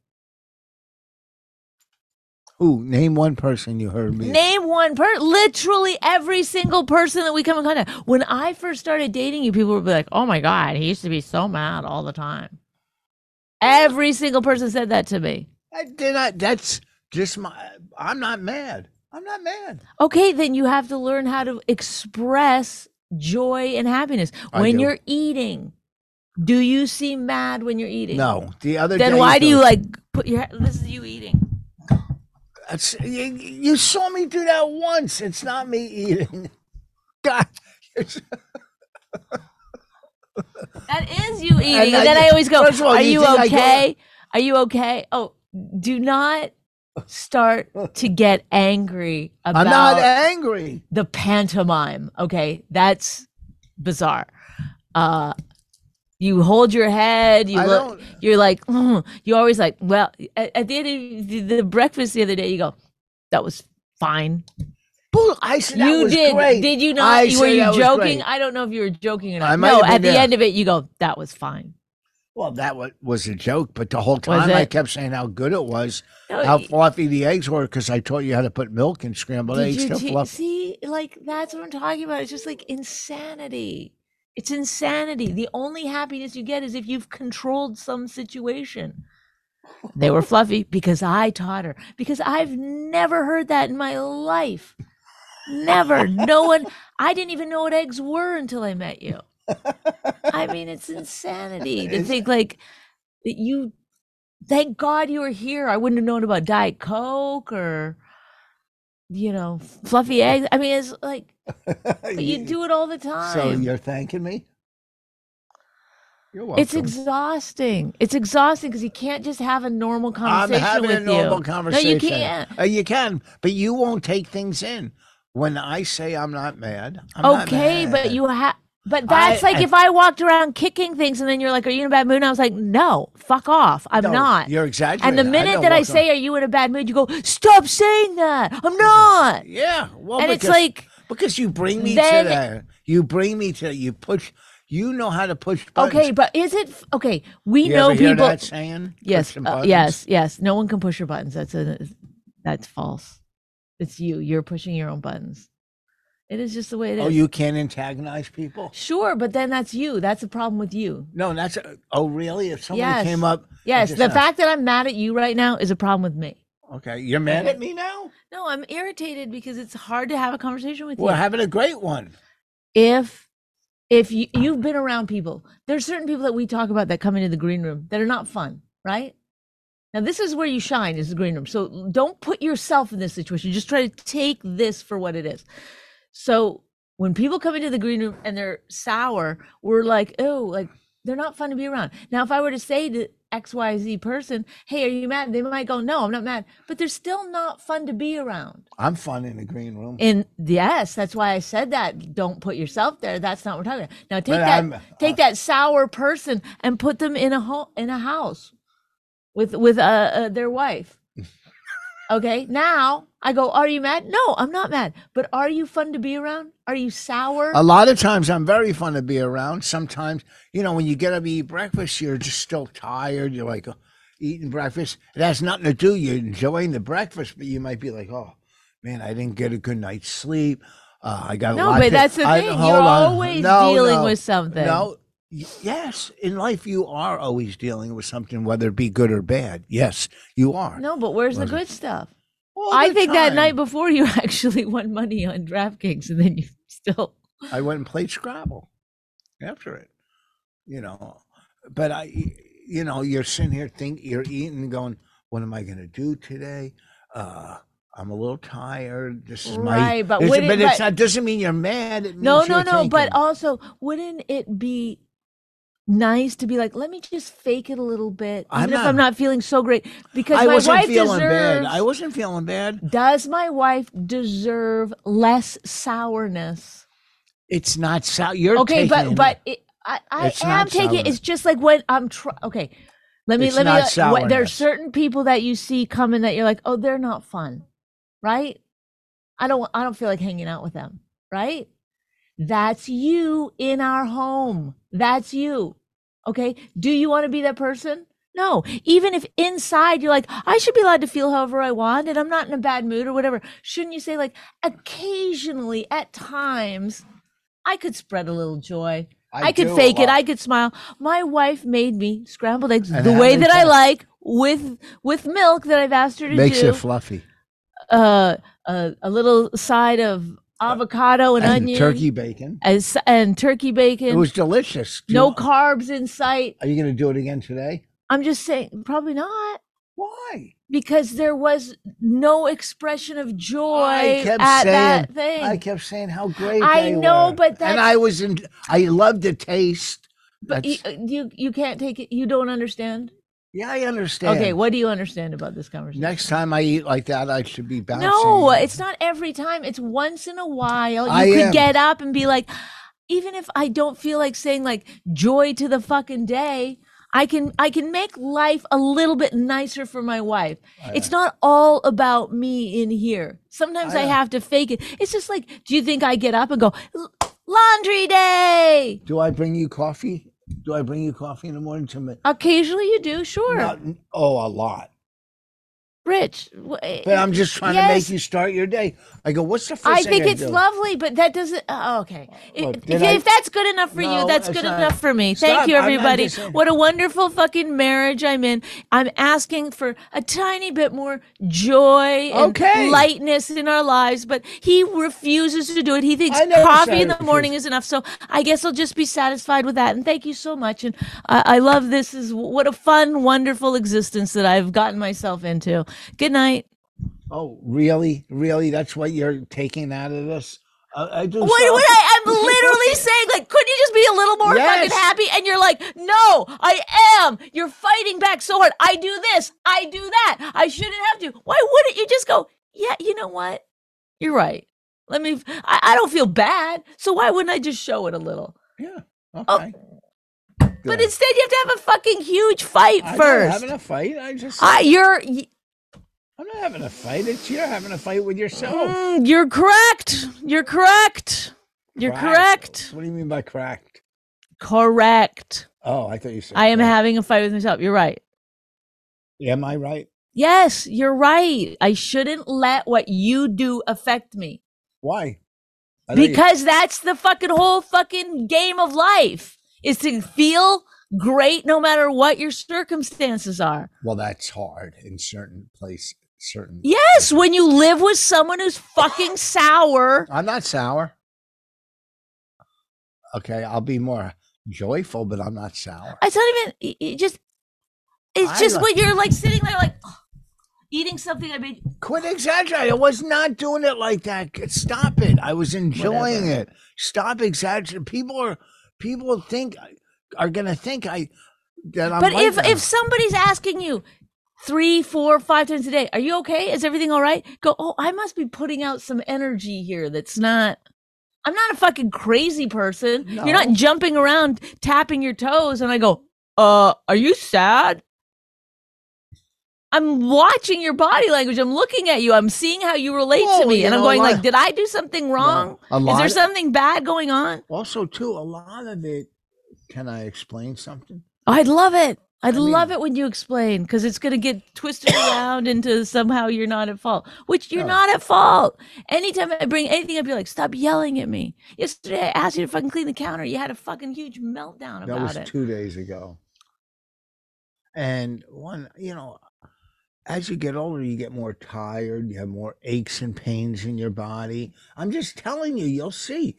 B: Ooh, name one person you heard me.
C: Name one person. Literally every single person that we come in contact. When I first started dating you, people would be like, "Oh my God, he used to be so mad all the time." Every single person said that to me.
B: That's just I'm not mad. I'm not mad.
C: Okay, then you have to learn how to express joy and happiness when you're eating. Do you seem mad when you're eating?
B: No.
C: Then why do you like put your? This is you eating.
B: You saw me do that once. It's not me eating. God.
C: That is you eating. And then I always go, are you okay? Are you okay? Oh, do not start to get angry about
B: I'm not angry.
C: The pantomime. Okay, that's bizarre. You hold your head. You're like, you always like. Well, at the end of the breakfast the other day, you go, that was fine.
B: Bull, I said that
C: You
B: was
C: did.
B: great.
C: Did you not?
B: I
C: Were
B: said
C: you
B: that was
C: joking?
B: great.
C: I don't know if you were joking or
B: I
C: not.
B: might
C: No,
B: have been
C: at the
B: there.
C: end of it, you go, that was fine.
B: Well, that was a joke, but the whole time
C: it?
B: I kept saying how good it was,
C: No,
B: how fluffy the eggs were, because I taught you how to put milk in scrambled eggs to fluff.
C: See, like, that's what I'm talking about. It's just like insanity. It's insanity. The only happiness you get is if you've controlled some situation. They were fluffy because I taught her. Because I've never heard that in my life. Never. No one. I didn't even know what eggs were until I met you. I mean, it's insanity to think like that you. Thank God you were here. I wouldn't have known about Diet Coke or, fluffy eggs. I mean, it's like, but you do it all the time.
B: So you're thanking me? You're welcome.
C: It's exhausting. It's exhausting because you can't just have a normal conversation
B: I'm having
C: with
B: a normal
C: you.
B: conversation.
C: No, you can't.
B: You can, but you won't take things in. When I say I'm not mad, I'm not mad.
C: But you have. But that's if I walked around kicking things and then you're like, "Are you in a bad mood?" And I was like, "No, fuck off. I'm not."
B: You're exaggerating.
C: And the minute that I say, "Are you in a bad mood?" you go, "Stop saying that. I'm not."
B: Yeah. Well,
C: and it's like
B: because you bring me to that. You bring me to you push. You know how to push buttons.
C: Okay, but is it okay? We
B: you
C: know
B: ever
C: people.
B: Hear that saying?
C: Yes, yes. No one can push your buttons. That's false. It's you. You're pushing your own buttons. It is just the way it is.
B: Oh, you can't antagonize people?
C: Sure, but then that's you. That's the problem with you.
B: No, oh, really? If somebody came up.
C: Yes, the fact that I'm mad at you right now is a problem with me.
B: Okay, you're mad at me now?
C: No, I'm irritated because it's hard to have a conversation with you.
B: We're having a great one.
C: If you've been around people, there's certain people that we talk about that come into the green room that are not fun, right? Now, this is where you shine, is the green room. So don't put yourself in this situation. Just try to take this for what it is. So when people come into the green room and they're sour, we're like, oh, like they're not fun to be around. Now, if I were to say to XYZ person, hey, are you mad? They might go, no, I'm not mad. But they're still not fun to be around.
B: I'm fun in the green room.
C: And yes, that's why I said that. Don't put yourself there. That's not what we're talking about. Now take that sour person and put them in a house with their wife. Okay, now I go, are you mad? No, I'm not mad. But are you fun to be around? Are you sour?
B: A lot of times I'm very fun to be around. Sometimes, when you get up and eat breakfast, you're just still tired. You're like eating breakfast. It has nothing to do. You're enjoying the breakfast, but you might be like, oh, man, I didn't get a good night's sleep. I got a lot.
C: No, but that's the thing. You're always dealing with something.
B: No. Yes, in life you are always dealing with something, whether it be good or bad. Yes, you are.
C: No, but where's the good stuff?
B: All
C: I
B: the
C: think that
B: time.
C: night before you actually won money on DraftKings, and then you still.
B: I went and played Scrabble after it, But you're sitting here you're eating, and going, "What am I going to do today?" I'm a little tired. This is
C: right, but
B: it's not. Doesn't mean you're mad. It means
C: no. But also, wouldn't it be nice to be like, let me just fake it a little bit, even if I'm not feeling so great, because my wife deserves.
B: I wasn't feeling bad.
C: Does my wife deserve less sourness?
B: It's not sour. You're
C: okay,
B: taking
C: but I am taking. It's just like when I'm okay. Let me. There's certain people that you see coming that you're like, oh, they're not fun, right? I don't feel like hanging out with them, right? That's you in our home. That's you. Okay. Do you want to be that person? No. Even if inside you're like, I should be allowed to feel however I want and I'm not in a bad mood or whatever. Shouldn't you say, like, occasionally at times I could spread a little joy. I could fake it. I could smile. My wife made me scrambled eggs the way that I like with milk that I've asked her to do.
B: Makes it fluffy.
C: A little side of avocado and onion,
B: turkey bacon,
C: and turkey bacon.
B: It was delicious.
C: No carbs in sight.
B: Are you going to do it again today?
C: I'm just saying, probably not.
B: Why?
C: Because there was no expression of joy that thing.
B: I kept saying how great
C: I know,
B: were.
C: but that's,
B: and I loved the taste.
C: But you can't take it. You don't understand.
B: Yeah, I understand.
C: Okay, what do you understand about this conversation?
B: Next time I eat like that, I should be bouncing.
C: No, it's not every time. It's once in a while. You could get up and be like, even if I don't feel like saying like joy to the fucking day, I can make life a little bit nicer for my wife. It's not all about me in here. Sometimes I have to fake it. It's just like, do you think I get up and go, laundry day?
B: Do I bring you coffee? Do I bring you coffee in the morning?
C: Occasionally you do, sure.
B: A lot.
C: Rich.
B: But I'm just trying to make you start your day. I go, what's the first
C: I
B: thing
C: think it's
B: do?
C: lovely, but that doesn't. Okay.
B: Look,
C: If that's good enough for you, that's good enough for me. Thank you, everybody. What a wonderful fucking marriage I'm in. I'm asking for a tiny bit more joy and lightness in our lives, but he refuses to do it. He thinks coffee in the morning is enough. So I guess I'll just be satisfied with that. And thank you so much. And I love this. What a fun, wonderful existence that I've gotten myself into. Good night.
B: Oh, really? Really? That's what you're taking out of this? I do.
C: I'm literally saying, like, couldn't you just be a little more fucking happy? And you're like, no, I am. You're fighting back so hard. I do this. I do that. I shouldn't have to. Why wouldn't you just go, yeah, you know what? You're right. I don't feel bad. So why wouldn't I just show it a little?
B: Yeah. Okay.
C: But instead you have to have a fucking huge fight first.
B: I'm not having a fight. I'm not having a fight. It's you're having a fight with yourself.
C: You're correct. You're correct. You're correct.
B: What do you mean by correct?
C: Correct.
B: Oh, I thought you said
C: I am having a fight with myself. You're right.
B: Am I right?
C: Yes, you're right. I shouldn't let what you do affect me.
B: Why?
C: Because that's the fucking whole fucking game of life, is to feel great no matter what your circumstances are.
B: Well, that's hard in certain places.
C: Yes, when you live with someone who's fucking sour.
B: I'm not sour. Okay, I'll be more joyful, but I'm not sour.
C: It's not even. It's just when you're like sitting there, like eating something. I mean,
B: quit exaggerating. I was not doing it like that. Stop it. I was enjoying it. Stop exaggerating. People are gonna think that I'm.
C: But if somebody's asking you 3, 4, 5 times a day, are you okay? Is everything all right? Go, oh, I must be putting out some energy here that's not. I'm not a fucking crazy person. No. You're not jumping around tapping your toes and I go, are you sad? I'm watching your body language. I'm looking at you. I'm seeing how you relate to me. And I'm going like, did I do something wrong? No, is there something bad going on?
B: Also, too, a lot of it, can I explain something?
C: I'd love it. I'd love it when you explain, because it's going to get twisted around into somehow you're not at fault, which you're not at fault. Anytime I bring anything up, you're like, stop yelling at me. Yesterday, I asked you to fucking clean the counter. You had a fucking huge meltdown about it.
B: That was 2 days ago. And as you get older, you get more tired. You have more aches and pains in your body. I'm just telling you, you'll see,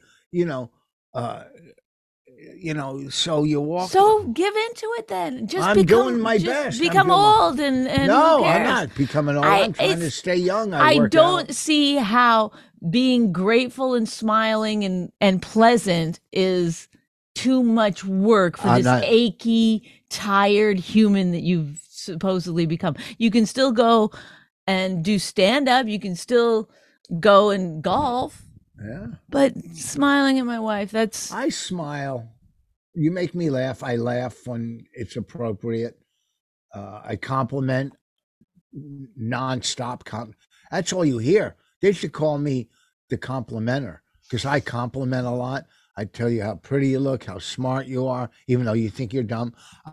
B: so you walk.
C: So give into it then.
B: I'm doing my best.
C: Become old and
B: no, I'm not becoming old. I'm trying to stay young.
C: I don't see how being grateful and smiling and pleasant is too much work for this achy, tired human that you've supposedly become. You can still go and do stand up. You can still go and golf.
B: Yeah.
C: But smiling at my wife,
B: I smile. You make me laugh. I laugh when it's appropriate. I compliment nonstop. That's all you hear. They should call me the complimenter, because I compliment a lot. I tell you how pretty you look, how smart you are, even though you think you're dumb.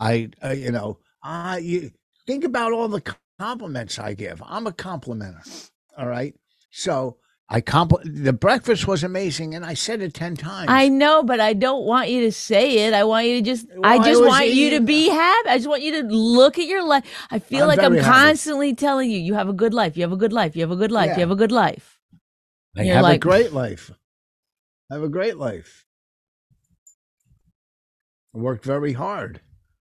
B: You think about all the compliments I give. I'm a complimenter. All right. So the breakfast was amazing, and I said it 10 times.
C: I know, but I don't want you to say it. I want you to I just want you to be happy. I just want you to look at your life. I feel like I'm constantly telling you, you have a good life. You have a good life. You have a good life. You have a good life.
B: I have a great life. I have a great life. I worked very hard.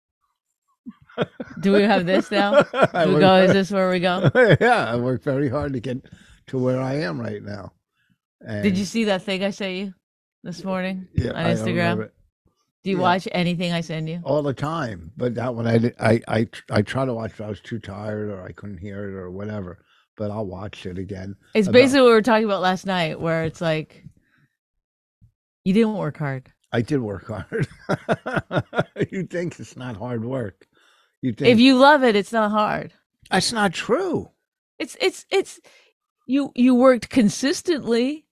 C: Do we have this now? Do we go? Is this where we go?
B: Yeah, I worked very hard to get to where I am right now. And
C: did you see that thing I sent you this morning on Instagram? Do you watch anything I send you?
B: All the time, but that one I try to watch, but I was too tired or I couldn't hear it or whatever. But I'll watch it again.
C: It's basically what we were talking about last night, where it's like, you didn't work hard.
B: I did work hard. You think it's not hard work. You think
C: If you love it, it's not hard.
B: that's not true.
C: It's you worked consistently.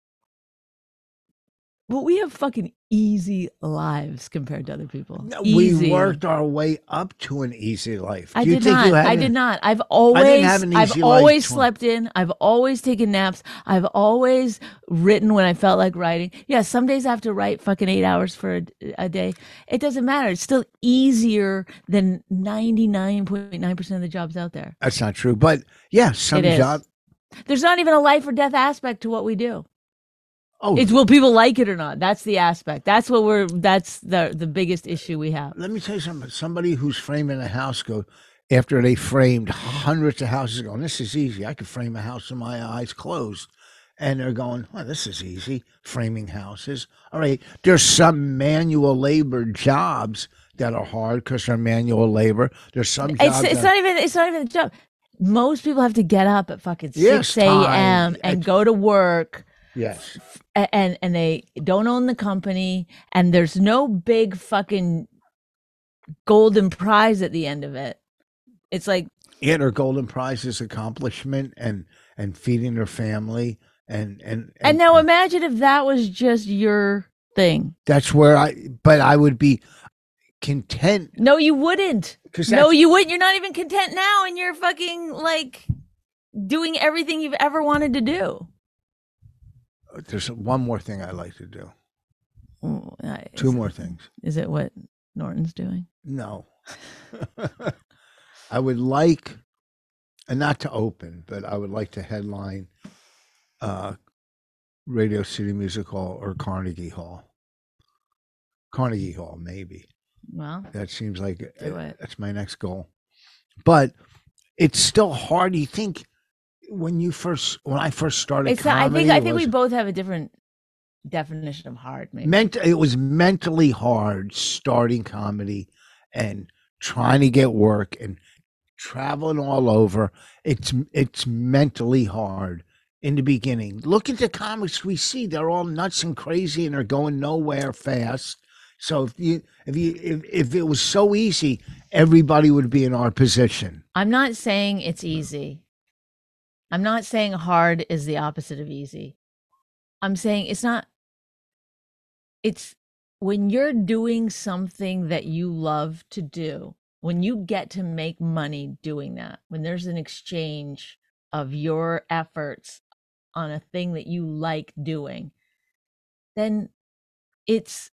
C: But we have fucking easy lives compared to other people.
B: No,
C: Easy.
B: we worked our way up to an easy life.
C: I
B: Do you
C: did
B: think
C: not.
B: you had
C: I
B: an-
C: did not. I've
B: have
C: always
B: an
C: I've
B: easy
C: always
B: life, Twan.
C: slept in. I've always taken naps. I've always written when I felt like writing. Yeah, some days I have to write fucking 8 hours for a day. It doesn't matter. It's still easier than 99.9% of the jobs out there.
B: That's not true. But yeah, some
C: It is.
B: job.
C: There's not even a life or death aspect to what we do.
B: Oh,
C: It's will people like it or not? That's the aspect. That's the biggest issue we have.
B: let me tell you something. Somebody who's framing a house after they framed hundreds of houses going, this is easy. I could frame a house with my eyes closed. And they're going, oh, this is easy, framing houses. All right. There's some manual labor jobs that are hard because they're manual labor. There's some jobs
C: It's not even the job. Most people have to get up at fucking
B: Yes,
C: 6 a.m. and
B: it's-
C: go to work.
B: Yes.
C: And they don't own the company, and there's no big fucking golden prize at the end of it. It's like,
B: Yeah, their golden prize is accomplishment and feeding their family and
C: now imagine if that was just your thing.
B: that's where I would be content
C: No, you wouldn't.
B: because
C: No, you wouldn't. You're not even content now, and you're fucking like doing everything you've ever wanted to do.
B: there's one more thing I like to do.
C: Ooh,
B: Two more things.
C: Is it what Norton's doing?
B: No. I would like, and not to open, but I would like to headline Radio City Music Hall or Carnegie Hall. Carnegie Hall, maybe.
C: Well,
B: That seems like
C: Do it.
B: that's my next goal. But it's still hard. You think when I first started
C: it's not,
B: comedy,
C: I think we both have a different definition of hard. Maybe.
B: it was mentally hard starting comedy and trying to get work and traveling all over. It's mentally hard in the beginning. Look at the comics we see; they're all nuts and crazy, and they're going nowhere fast. So if it was so easy, everybody would be in our position.
C: I'm not saying it's easy. I'm not saying hard is the opposite of easy. I'm saying it's not. It's when you're doing something that you love to do, when you get to make money doing that, when there's an exchange of your efforts on a thing that you like doing, then it's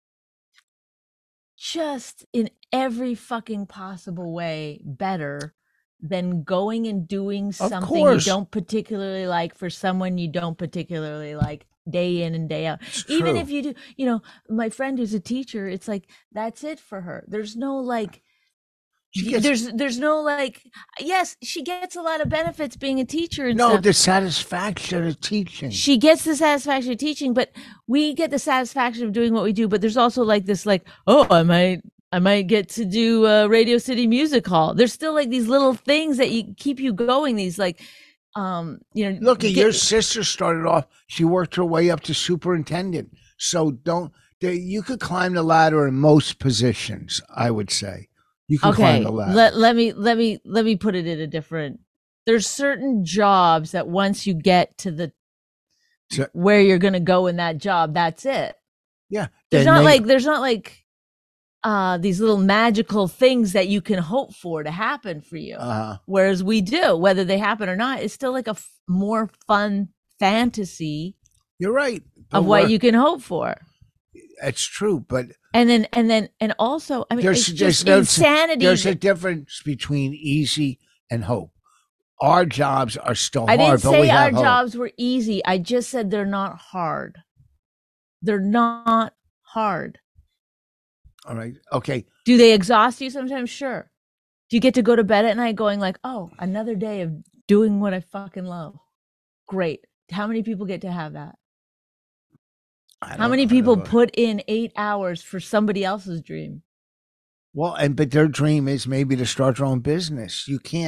C: just in every fucking possible way better than going and doing something you
B: course.
C: don't particularly like for someone you don't particularly like day in and day out.
B: It's
C: Even
B: true.
C: if you do, my friend who's a teacher, it's like that's it for her. There's no like
B: She gets-
C: there's no like yes, she gets a lot of benefits being a teacher and
B: no,
C: stuff.
B: the satisfaction of teaching.
C: She gets the satisfaction of teaching, but we get the satisfaction of doing what we do. But there's also like this, like, oh, I might get to do Radio City Music Hall. There's still like these little things that you keep you going. These like,
B: Look at your sister started off. She worked her way up to superintendent. So you could climb the ladder in most positions. I would say you can climb
C: Okay,
B: the ladder.
C: let me put it in a different. There's certain jobs that once you get to the
B: So-
C: where you're gonna go in that job, that's it.
B: Yeah,
C: There's
B: then
C: not like these little magical things that you can hope for to happen for you. Whereas we do, whether they happen or not, it's still like a more fun fantasy
B: you're right.
C: of what you can hope for.
B: It's true, but
C: And also, I mean, it's just insanity.
B: There's a
C: that-
B: difference between easy and hope. Our jobs are still
C: I
B: hard,
C: didn't
B: but we
C: say our
B: have hope.
C: jobs were easy. I just said they're not hard. They're not hard.
B: All right. Okay.
C: Do they exhaust you sometimes? Sure. Do you get to go to bed at night going like, oh, another day of doing what I fucking love? Great. How many people get to have that? How many people put in 8 hours for somebody else's dream?
B: Well, but their dream is maybe to start their own business. You can't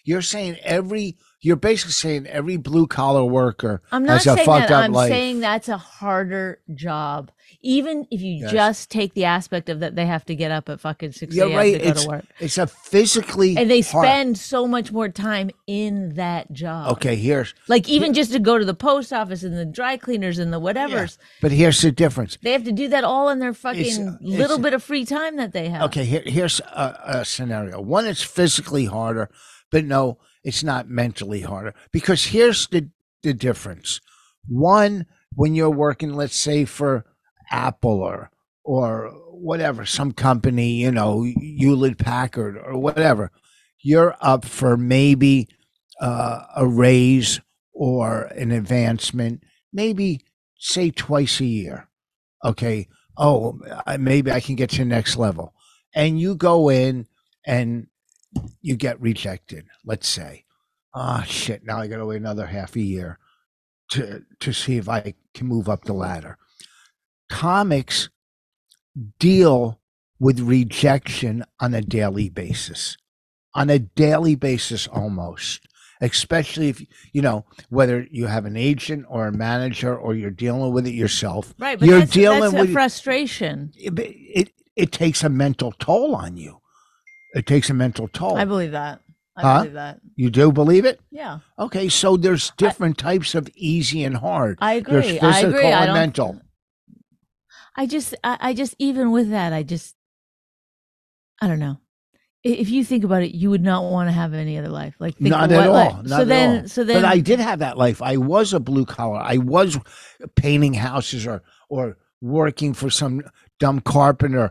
B: You're saying you're basically saying every blue collar worker
C: I'm not
B: has a
C: saying
B: fucked
C: that.
B: up
C: I'm
B: life.
C: saying that's a harder job. Even if you
B: Yes.
C: just take the aspect of that they have to get up at fucking 6
B: You're
C: a.m.
B: right.
C: to go to work.
B: It's a physically
C: And they
B: hard-
C: spend so much more time in that job.
B: Okay, here's
C: Like even just to go to the post office and the dry cleaners and the whatevers,
B: but here's the difference.
C: they have to do that all in their fucking little bit of free time that they have.
B: Okay, here's a scenario. One, it's physically harder, but no, it's not mentally harder. Because here's the difference. One, when you're working, let's say for Apple or whatever, some company, you know, Hewlett Packard or whatever, you're up for maybe a raise or an advancement, maybe say twice a year. Okay. Oh, maybe I can get to the next level. And you go in and you get rejected, let's say. Shit, now I got to wait another half a year to see if I can move up the ladder. Comics deal with rejection on a daily basis. On a daily basis almost. Especially if, you know, whether you have an agent or a manager or you're dealing with it yourself.
C: Right, but
B: you're
C: that's
B: dealing
C: a
B: with
C: frustration.
B: it takes a mental toll on you. It takes a mental toll.
C: I believe that.
B: Huh?
C: Believe that.
B: You do believe it?
C: Yeah.
B: Okay, so there's different types of easy and hard.
C: I agree.
B: There's physical
C: I agree.
B: and mental.
C: I just even with that, I don't know. If you think about it, you would not want to have any other life. Like think
B: Not
C: of
B: at
C: what
B: all.
C: life-
B: Not
C: so
B: at
C: then,
B: all.
C: so then,
B: But I did have that life. I was a blue collar. I was painting houses or working for some dumb carpenter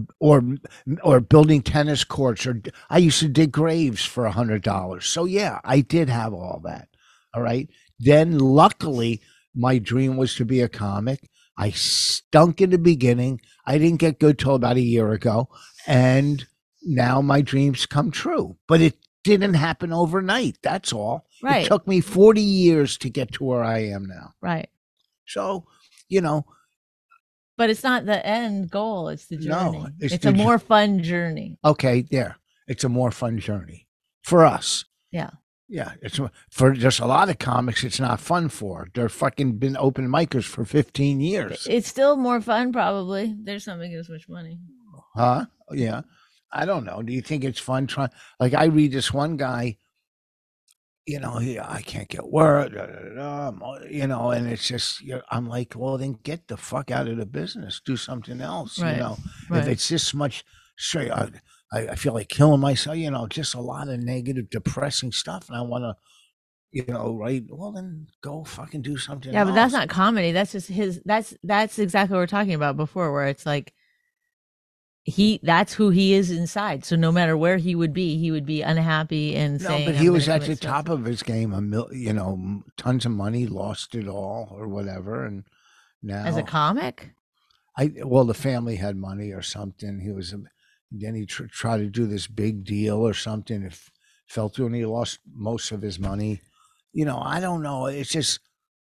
B: or building tennis courts, or I used to dig graves for $100. So yeah, I did have all that. All right. Then luckily my dream was to be a comic. I stunk in the beginning. I didn't get good till about a year ago. And now my dreams come true. But it didn't happen overnight. That's all.
C: Right.
B: It took me 40 years to get to where I am now.
C: right.
B: So, you know,
C: But it's not the end goal. It's the
B: No,
C: journey.
B: it's
C: it's
B: the
C: a more fun journey.
B: okay, there. It's a more fun journey for us.
C: Yeah.
B: Yeah, it's for just a lot of comics. It's not fun for. They're fucking been open micers for 15 years,
C: It's still more fun, probably. There's not making as much money.
B: huh? Yeah, I don't know. Do you think it's fun trying? Like I read this one guy, you know, I can't get work, you know, and it's just I'm like, well, then get the fuck out of the business, do something else,
C: Right,
B: you know.
C: right.
B: If it's this much, straight, I feel like killing myself, you know, just a lot of negative, depressing stuff, and I want to, you know, right? Well, then go fucking do something.
C: Yeah, but that's
B: else.
C: not comedy. That's just his. That's exactly what we are talking about before, where it's like that's who he is inside. So no matter where he would be unhappy and
B: No,
C: saying.
B: but
C: "I'm
B: he
C: gonna
B: was at
C: commit
B: the top
C: suicide."
B: of his game. You know, tons of money, lost it all or whatever, and now
C: As a comic.
B: well, the family had money or something. He was, then he tried to do this big deal or something. It fell through, and he lost most of his money. You know, I don't know. It's just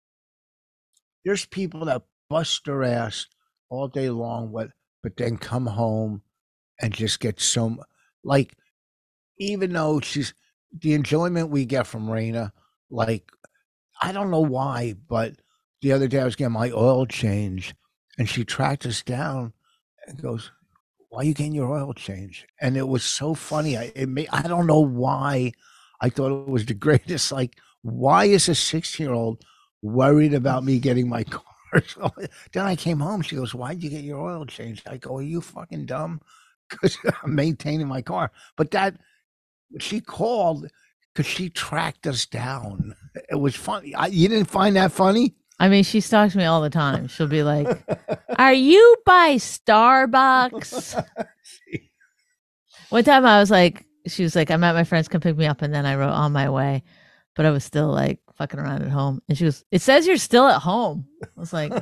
B: there's people that bust their ass all day long, but then come home and just get like, even though the enjoyment we get from Raina, like, I don't know why, but the other day I was getting my oil change, and she tracked us down and goes, "Why are you getting your oil change?" And it was so funny. I don't know why. I thought it was the greatest. Like, why is a 16-year-old worried about me getting my car? So then I came home. She goes, "Why'd you get your oil changed?" I go, "Are you fucking dumb?" Because I'm maintaining my car. But she called because she tracked us down. It was funny. You didn't find that funny?
C: I mean, she stalks me all the time. She'll be like, "Are you by Starbucks?" One time I was like, she was like, "I'm at my friend's, come pick me up," and then I wrote "on my way," but I was still like fucking around at home. And she goes, "It says you're still at home." I was like,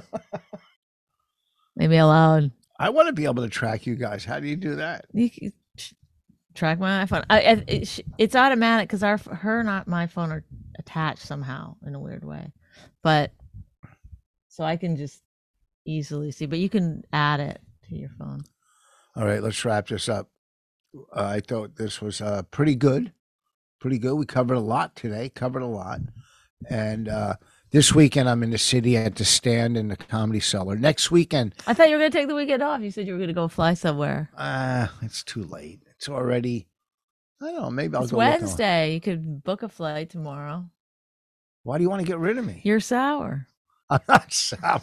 C: "Leave me alone."
B: I want to be able to track you guys. How do you do that?
C: You can track my iPhone. It's automatic because her and my phone are attached somehow in a weird way, but so I can just easily see. But you can add it to your phone.
B: All right, let's wrap this up. I thought this was pretty good. pretty good. We covered a lot today. And this weekend, I'm in the city at the Stand in the Comedy Cellar. Next weekend,
C: I thought you were going to take the weekend off. You said you were going to go fly somewhere.
B: it's too late. It's already. I don't know. Maybe I'll
C: It's
B: go. look on-
C: Wednesday. You could book a flight tomorrow.
B: Why do you want to get rid of me?
C: You're sour.
B: I'm not sour.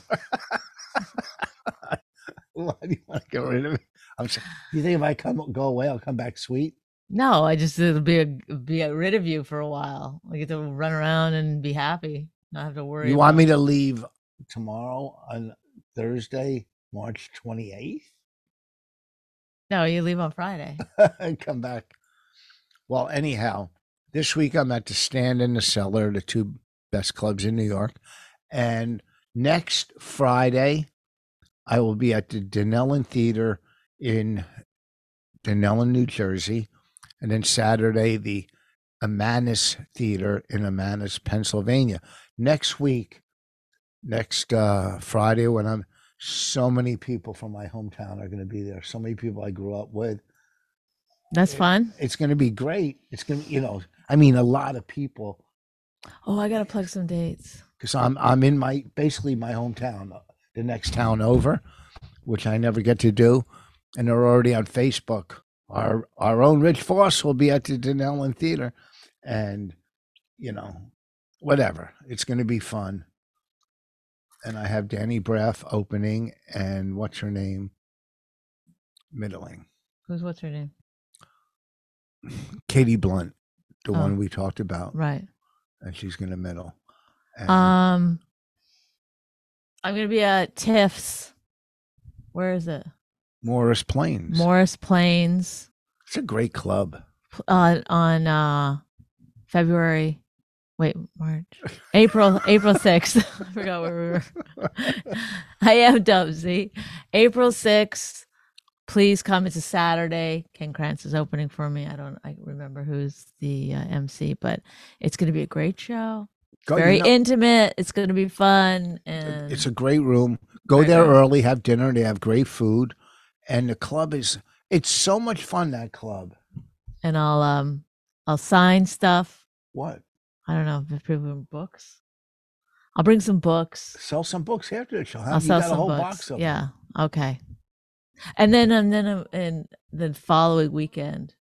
B: Why do you want to get rid of me? You think if I go away, I'll come back sweet?
C: No, I just it'll be rid of you for a while. I get to run around and be happy, not have to worry.
B: You want me to leave tomorrow on Thursday, March 28th?
C: No, you leave on Friday.
B: And come back. Well, anyhow, this week I'm at the Stand in the Cellar, the two best clubs in New York. And next Friday, I will be at the Dunellen Theater in Dunellen, New Jersey. And then Saturday, the Ammanus Theater in Ammanus, Pennsylvania. Next week, Friday, when so many people from my hometown are going to be there. So many people I grew up with.
C: That's fun.
B: It's going to be great. It's going to, a lot of people.
C: Oh, I got to plug some dates.
B: Because I'm in my hometown, the next town over, which I never get to do. And they're already on Facebook. Our own Rich Foss will be at the Dunellen Theater. And, whatever. It's going to be fun. And I have Danny Braff opening and what's her name? Middling.
C: What's her name?
B: Katie Blunt, the one we talked about.
C: Right.
B: And she's going to middle. And
C: I'm going to be at Tiff's. Where is it?
B: Morris Plains.
C: Morris Plains.
B: It's a great club.
C: On April 6th. I forgot where we were. I am dumb, see? April 6th. Please come. It's a Saturday. Ken Krantz is opening for me. I remember who's the MC, but it's going to be a great show. Very intimate. It's going to be fun. And
B: it's a great room. Go there early, have dinner. They have great food. And the club it's so much fun, that club.
C: And I'll sign stuff.
B: What?
C: I don't know if people bring books. I'll bring some books.
B: Sell some books after the show.
C: I'll sell some books.
B: Box of
C: yeah. Them. Okay. And then the following weekend,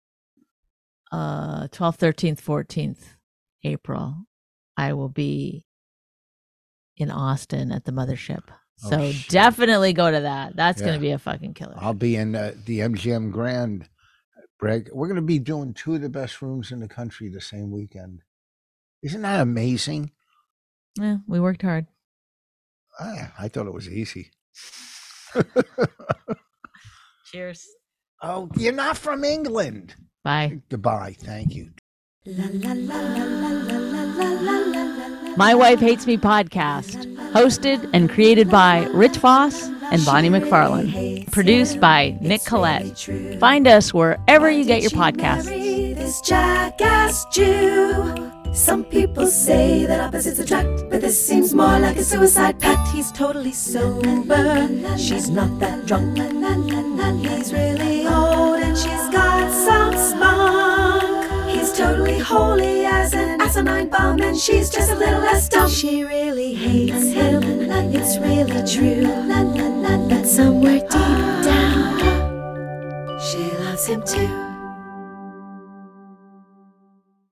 C: 12th, 13th, 14th April, I will be in Austin at the Mothership. So definitely go to that. That's going to be a fucking killer.
B: I'll be in the MGM Grand. Greg, we're going to be doing two of the best rooms in the country the same weekend. Isn't that amazing?
C: Yeah, we worked hard.
B: I thought it was easy.
C: Cheers.
B: Oh, you're not from England.
C: Bye.
B: Goodbye. Thank you.
C: My Wife Hates Me podcast, hosted and created by Rich Foss and Bonnie McFarlane, produced by Nick Collette. Find us wherever you get your podcasts.
A: This jackass Jew. Some people say that opposites attract, but this seems more like a suicide pact. He's totally sober, she's not that drunk. He's really old and she's got some spunk. He's totally holy as an asinine bomb, and she's just a little less dumb. She really hates him, it's really true. But somewhere deep down, she loves him too.